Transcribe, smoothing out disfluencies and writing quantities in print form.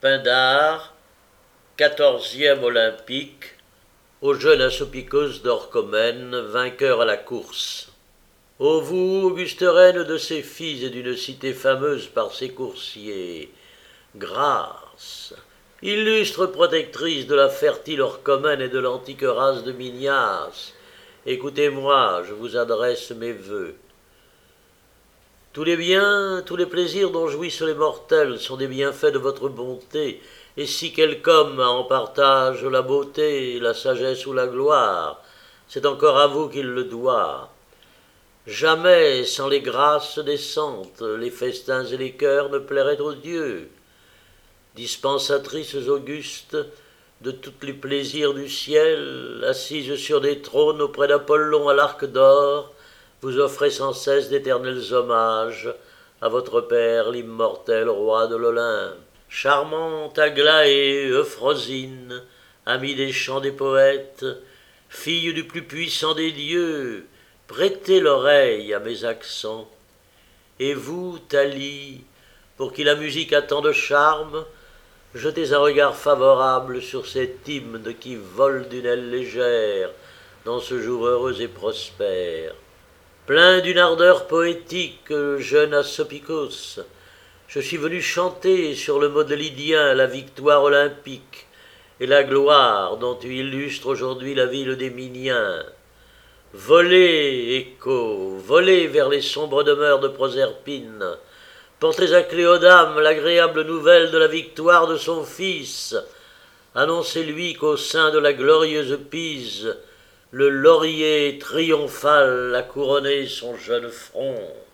Pindare, 14e olympique, au jeune Asopikos d'Orchomène, vainqueur à la course. Ô vous, auguste reine de ses filles et d'une cité fameuse par ses coursiers, grâce, illustre protectrice de la fertile Orchomène et de l'antique race de Minias, écoutez-moi, je vous adresse mes vœux. Tous les biens, tous les plaisirs dont jouissent les mortels sont des bienfaits de votre bonté, et si quelque homme en partage la beauté, la sagesse ou la gloire, c'est encore à vous qu'il le doit. Jamais, sans les grâces décentes, les festins et les cœurs ne plairaient aux dieux. Dispensatrices augustes de tous les plaisirs du ciel, assises sur des trônes auprès d'Apollon à l'arc d'or, vous offrez sans cesse d'éternels hommages à votre père, l'immortel roi de l'Olympe. Charmante Aglaé, Euphrosine, amie des chants des poètes, fille du plus puissant des dieux, prêtez l'oreille à mes accents. Et vous, Thalie, pour qui la musique a tant de charme, jetez un regard favorable sur cet hymne qui vole d'une aile légère dans ce jour heureux et prospère. Plein d'une ardeur poétique, jeune Asopikos, je suis venu chanter sur le mode lydien la victoire olympique et la gloire dont tu illustres aujourd'hui la ville des Miniens. Volez, écho, volez vers les sombres demeures de Proserpine, portez à Cléodame l'agréable nouvelle de la victoire de son fils, annoncez-lui qu'au sein de la glorieuse Pise, le laurier triomphal a couronné son jeune front.